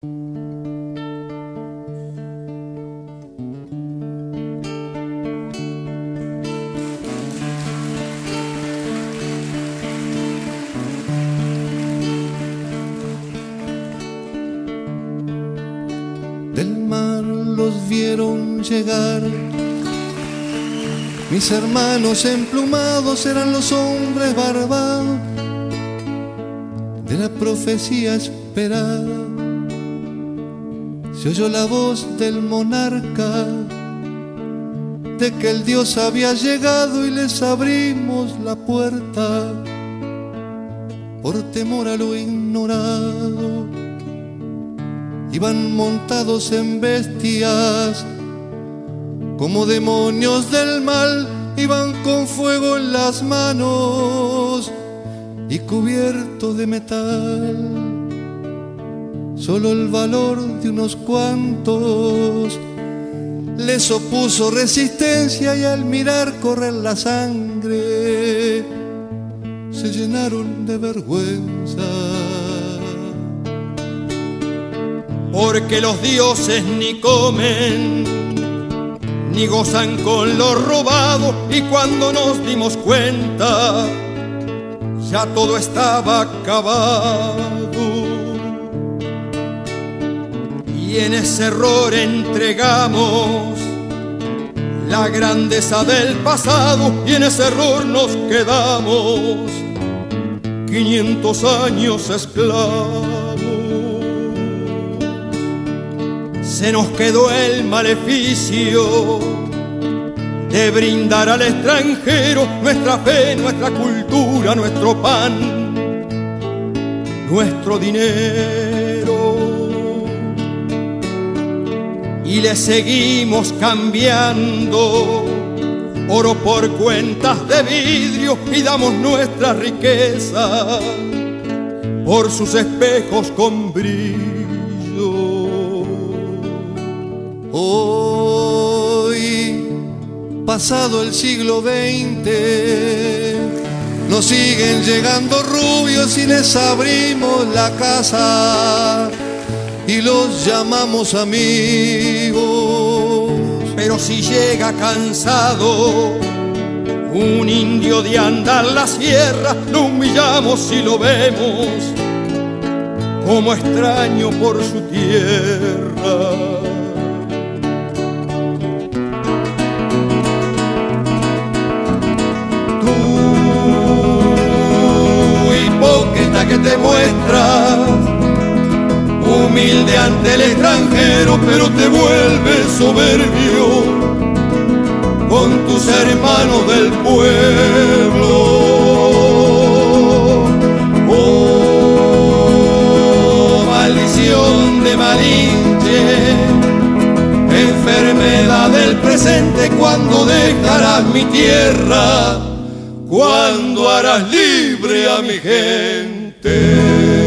Del mar los vieron llegar, mis hermanos emplumados eran los hombres barbados de la profecía esperada. Se oyó la voz del monarca de que el Dios había llegado y les abrimos la puerta por temor a lo ignorado. Iban montados en bestias como demonios del mal, iban con fuego en las manos y cubiertos de metal. Solo el valor de unos cuantos les opuso resistencia, y al mirar correr la sangre se llenaron de vergüenza. Porque los dioses ni comen ni gozan con lo robado, y cuando nos dimos cuenta ya todo estaba acabado. Y en ese error entregamos la grandeza del pasado, y en ese error nos quedamos 500 años esclavos. Se nos quedó el maleficio de brindar al extranjero nuestra fe, nuestra cultura, nuestro pan, nuestro dinero. Y le seguimos cambiando oro por cuentas de vidrio, y damos nuestra riqueza por sus espejos con brillo. Hoy, pasado el siglo XX, nos siguen llegando rubios y les abrimos la casa y los llamamos amigos. Pero si llega cansado un indio de andar la sierra, lo humillamos y lo vemos como extraño por su tierra. Que te muestras humilde ante el extranjero, pero te vuelves soberbio con tus hermanos del pueblo. Oh, maldición de Malinche, enfermedad del presente, ¿cuándo dejarás mi tierra? ¿Cuándo harás libre a mi gente?